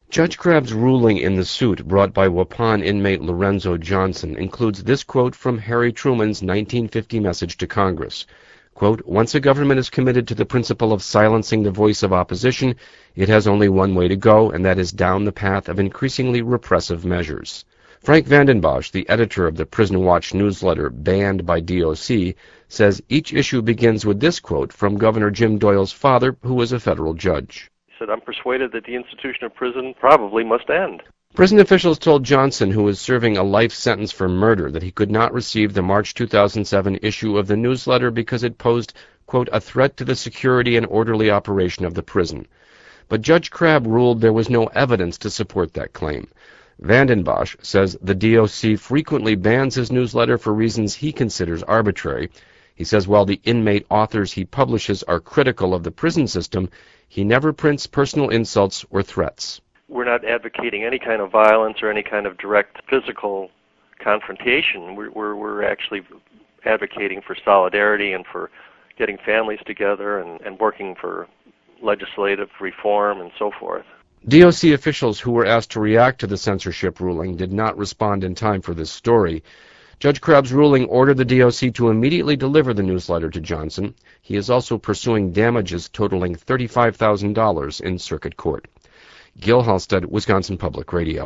Judge Crabb's ruling in the suit brought by Waupun inmate Lorenzo Johnson includes this quote from Harry Truman's 1950 message to Congress. Quote, "Once a government is committed to the principle of silencing the voice of opposition, it has only one way to go, and that is down the path of increasingly repressive measures." Frank Vanden Bosch, the editor of the Prison Watch newsletter Banned by DOC, says each issue begins with this quote from Governor Jim Doyle's father, who was a federal judge. He said, "I'm persuaded that the institution of prison probably must end." Prison officials told Johnson, who was serving a life sentence for murder, that he could not receive the March 2007 issue of the newsletter because it posed, quote, "a threat to the security and orderly operation of the prison." But Judge Crabb ruled there was no evidence to support that claim. Vanden Bosch says the DOC frequently bans his newsletter for reasons he considers arbitrary. He says while the inmate authors he publishes are critical of the prison system, he never prints personal insults or threats. We're not advocating any kind of violence or any kind of direct physical confrontation. We're actually advocating for solidarity and for getting families together and working for legislative reform and so forth. DOC officials who were asked to react to the censorship ruling did not respond in time for this story. Judge Crabb's ruling ordered the DOC to immediately deliver the newsletter to Johnson. He is also pursuing damages totaling $35,000 in circuit court. Gil Halstead, Wisconsin Public Radio.